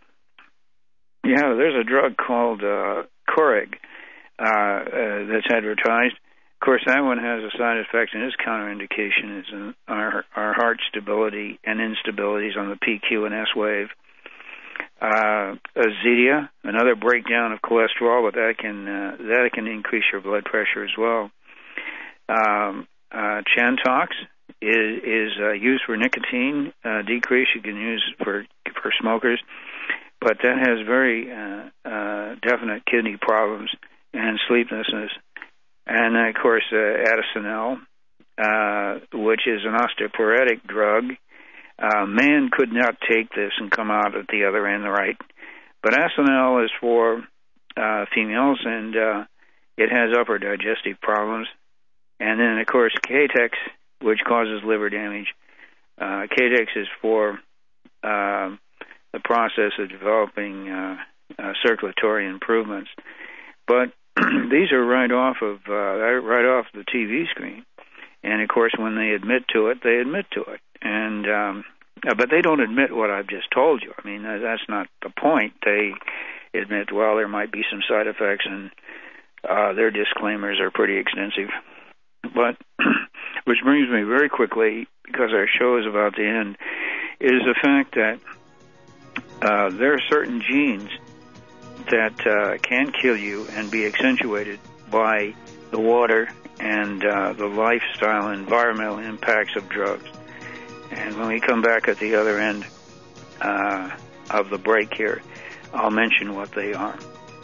yeah, there's a drug called uh, Coreg uh, uh, that's advertised. Of course, that one has a side effect, and its counterindication is in our, our heart stability and instabilities on the P Q and S wave. Uh, Azedia, another breakdown of cholesterol, but that can uh, that can increase your blood pressure as well. Um, uh, Chantox is, is uh, used for nicotine uh, decrease. You can use for for smokers, but that has very uh, uh, definite kidney problems and sleeplessness. And, of course, uh, Addisonel, uh, which is an osteoporotic drug. Uh, man could not take this and come out at the other end right. But Addisonel is for uh, females, and uh, it has upper digestive problems. And then, of course, Catex, which causes liver damage. Uh, Catex is for uh, the process of developing uh, uh, circulatory improvements. But these are right off of uh, right off the T V screen. And, of course, when they admit to it, they admit to it. And um, but they don't admit what I've just told you. I mean, that's not the point. They admit, well, there might be some side effects, and uh, their disclaimers are pretty extensive. But which brings me very quickly, because our show is about to end, is the fact that uh, there are certain genes that uh, can kill you and be accentuated by the water and uh, the lifestyle and environmental impacts of drugs. And when we come back at the other end uh, of the break here, I'll mention what they are.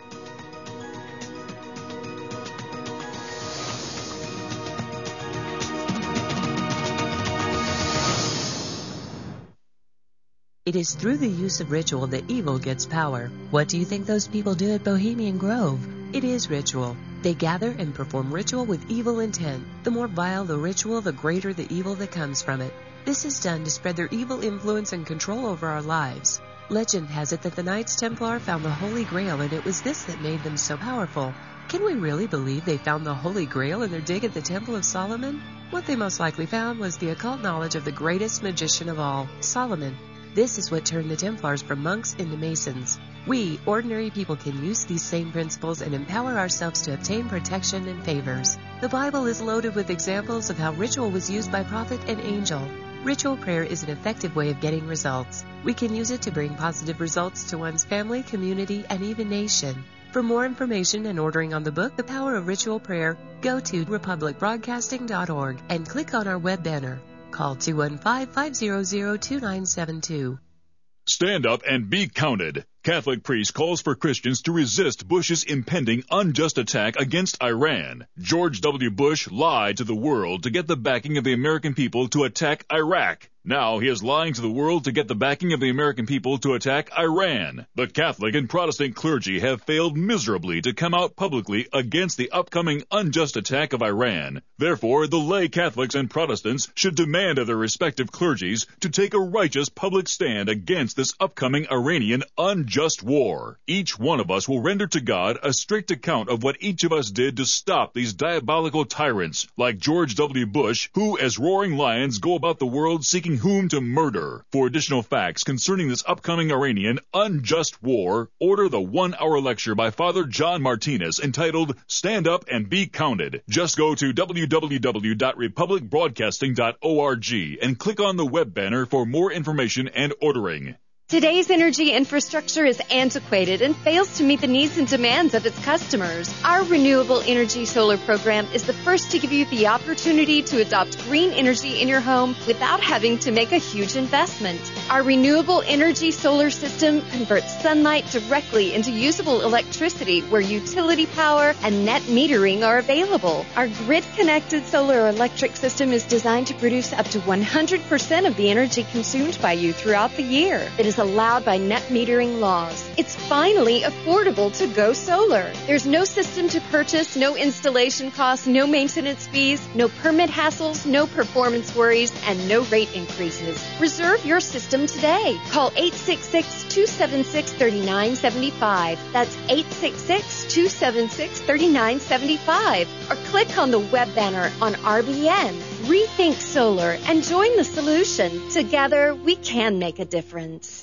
It is through the use of ritual that evil gets power. What do you think those people do at Bohemian Grove? It is ritual. They gather and perform ritual with evil intent. The more vile the ritual, the greater the evil that comes from it. This is done to spread their evil influence and control over our lives. Legend has it that the Knights Templar found the Holy Grail, and it was this that made them so powerful. Can we really believe they found the Holy Grail in their dig at the Temple of Solomon? What they most likely found was the occult knowledge of the greatest magician of all, Solomon. This is what turned the Templars from monks into Masons. We, ordinary people, can use these same principles and empower ourselves to obtain protection and favors. The Bible is loaded with examples of how ritual was used by prophet and angel. Ritual prayer is an effective way of getting results. We can use it to bring positive results to one's family, community, and even nation. For more information and ordering on the book, The Power of Ritual Prayer, go to republic broadcasting dot org and click on our web banner. Call two one five, five zero zero, two nine seven two. Stand up and be counted. Catholic priest calls for Christians to resist Bush's impending unjust attack against Iran. George W. Bush lied to the world to get the backing of the American people to attack Iraq. Now he is lying to the world to get the backing of the American people to attack Iran. The Catholic and Protestant clergy have failed miserably to come out publicly against the upcoming unjust attack of Iran. Therefore, the lay Catholics and Protestants should demand of their respective clergies to take a righteous public stand against this upcoming Iranian unjust war. Each one of us will render to God a strict account of what each of us did to stop these diabolical tyrants, like George W. Bush, who, as roaring lions, go about the world seeking whom to murder. For additional facts concerning this upcoming Iranian unjust war, order the one-hour lecture by Father John Martinez entitled Stand Up and Be Counted. Just go to w w w dot republic broadcasting dot org and click on the web banner for more information and ordering. Today's energy infrastructure is antiquated and fails to meet the needs and demands of its customers. Our Renewable Energy Solar Program is the first to give you the opportunity to adopt green energy in your home without having to make a huge investment. Our Renewable Energy Solar System converts sunlight directly into usable electricity where utility power and net metering are available. Our grid-connected solar electric system is designed to produce up to one hundred percent of the energy consumed by you throughout the year. It is allowed by net metering laws. It's finally affordable to go solar. There's no system to purchase, no installation costs, no maintenance fees, no permit hassles, no performance worries, and no rate increases. Reserve your system today. Call eight six six, two seven six, three nine seven five. That's eight six six, two seven six, three nine seven five. Or click on the web banner on R B N. Rethink solar and join the solution. Together, we can make a difference.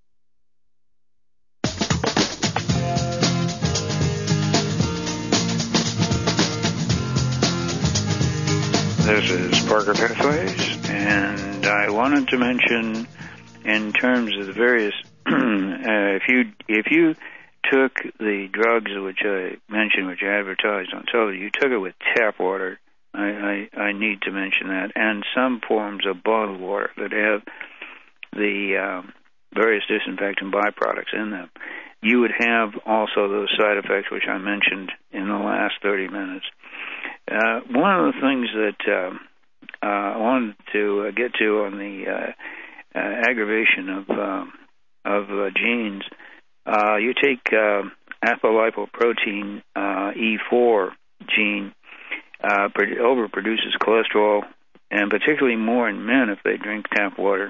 This is Parker Pathways, and I wanted to mention, in terms of the various, uh, if you if you took the drugs which I mentioned, which I advertised on television, you took it with tap water. I, I, I need to mention that, and some forms of bottled water that have the um, various disinfectant byproducts in them. you would have also those side effects which I mentioned in the last thirty minutes. Uh, one of the things that uh, uh, I wanted to uh, get to on the uh, uh, aggravation of uh, of uh, genes, uh, you take uh, apolipoprotein uh, E four gene, uh, overproduces cholesterol, and particularly more in men if they drink tap water,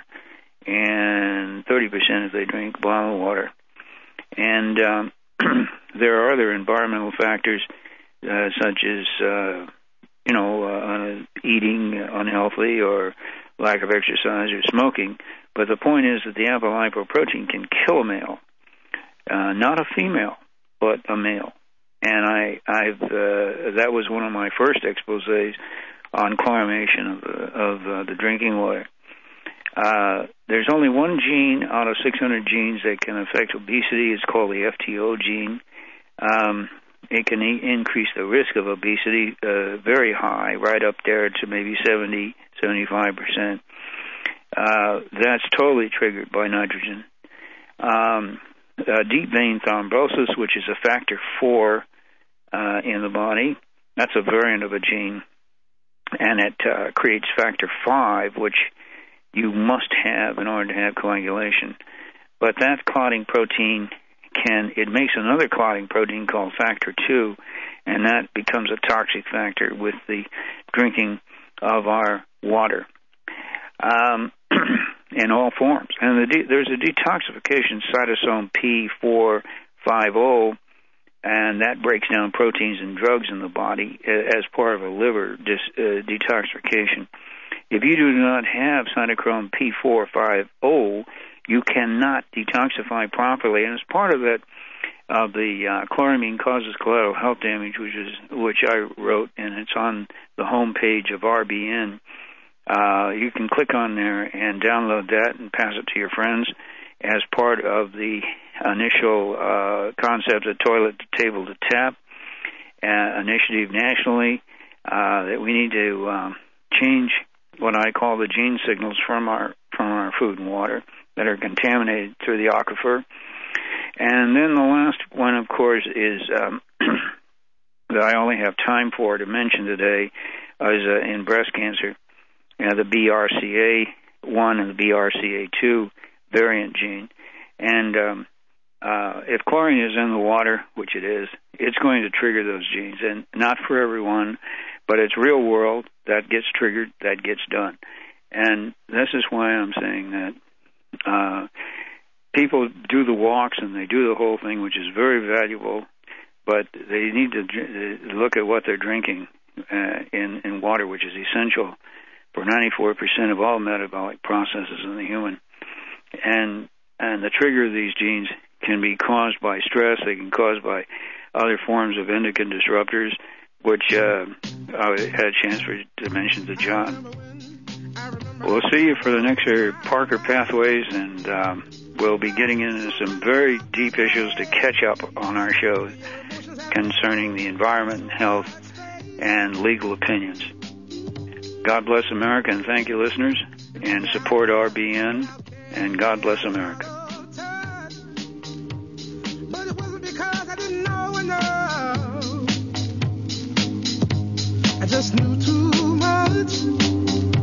and thirty percent if they drink bottled water. And um, there are other environmental factors, uh, such as, uh, you know, uh, eating unhealthy or lack of exercise or smoking. But the point is that the apolipoprotein can kill a male, uh, not a female, but a male. And I, I've uh, that was one of my first exposés on chloramation of, uh, of uh, the drinking water. Uh, there's only one gene out of six hundred genes that can affect obesity. It's called the F T O gene. Um, it can e- increase the risk of obesity uh, very high, right up there to maybe seventy, seventy-five percent. Uh, that's totally triggered by nitrogen. Um, uh, deep vein thrombosis, which is a factor four uh, in the body, that's a variant of a gene, and it uh, creates factor five, which you must have in order to have coagulation. But that clotting protein can, it makes another clotting protein called factor two, and that becomes a toxic factor with the drinking of our water um, in all forms. And the de- there's a detoxification cytosine P four fifty, and that breaks down proteins and drugs in the body as part of a liver dis- uh, detoxification. If you do not have cytochrome P four fifty, you cannot detoxify properly, and as part of that, of the uh, chloramine causes collateral health damage, which is which I wrote, and it's on the home page of R B N. Uh, you can click on there and download that and pass it to your friends as part of the initial uh, concept of toilet to table to tap uh, initiative nationally uh, that we need to um, change what I call the gene signals from our from our food and water that are contaminated through the aquifer. And then the last one, of course, is um, that I only have time for to mention today is uh, in breast cancer, you know, the B R C A one and the B R C A two variant gene. And um, uh, if chlorine is in the water, which it is, it's going to trigger those genes. And not for everyone, but it's real world. That gets triggered, that gets done. And this is why I'm saying that uh, people do the walks and they do the whole thing, which is very valuable, but they need to look at what they're drinking uh, in, in water, which is essential for ninety-four percent of all metabolic processes in the human. And and the trigger of these genes can be caused by stress. They can be caused by other forms of endocrine disruptors, which uh, I had a chance for, to mention to John. We'll see you for the next year, Parker Pathways, and um, we'll be getting into some very deep issues to catch up on our show concerning the environment and health and legal opinions. God bless America, and thank you, listeners, and support R B N, and God bless America. But it wasn't because I didn't know enough. I just knew too much.